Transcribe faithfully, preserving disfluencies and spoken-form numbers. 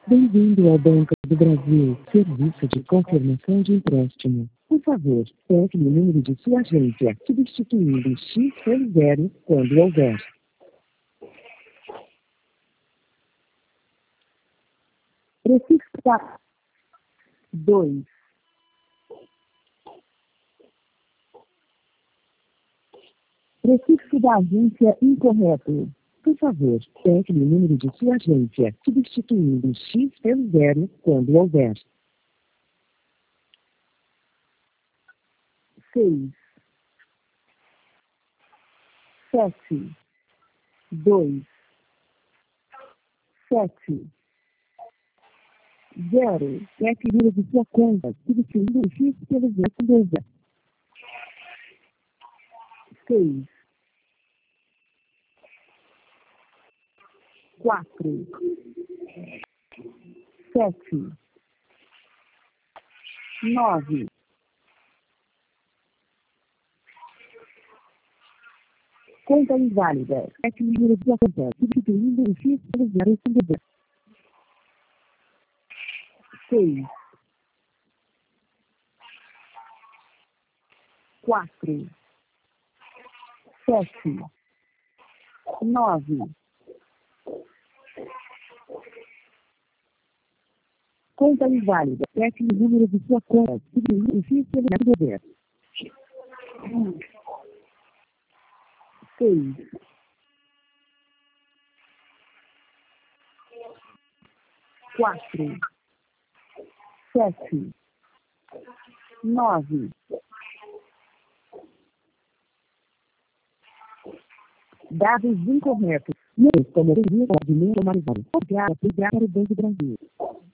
Bem-vindo ao Banco do Brasil, serviço de confirmação de empréstimo. Por favor, pegue o número de sua agência, substituindo o X pelo zero quando houver. Prefixo da dois. Prefixo da agência incorreto. Por favor, pegue o número de sua agência, substituindo o X pelo zero quando houver. Seis, sete, dois, sete, zero. Pegue o número de sua conta, substituindo o X pelo zero quando houver. Seis, quatro, sete, nove. Conta inválida. Pegue o número de sua conta, substituindo o X pelo zero quando houver. Seis, quatro, sete, nove. Conta inválida. Pegue o número de sua conta, substituindo o X pelo zero quando houver. Seis, quatro, sete, nove. Dados incorretos. Não como pode normalizar. Obrigado por ligar para o Banco do Brasil.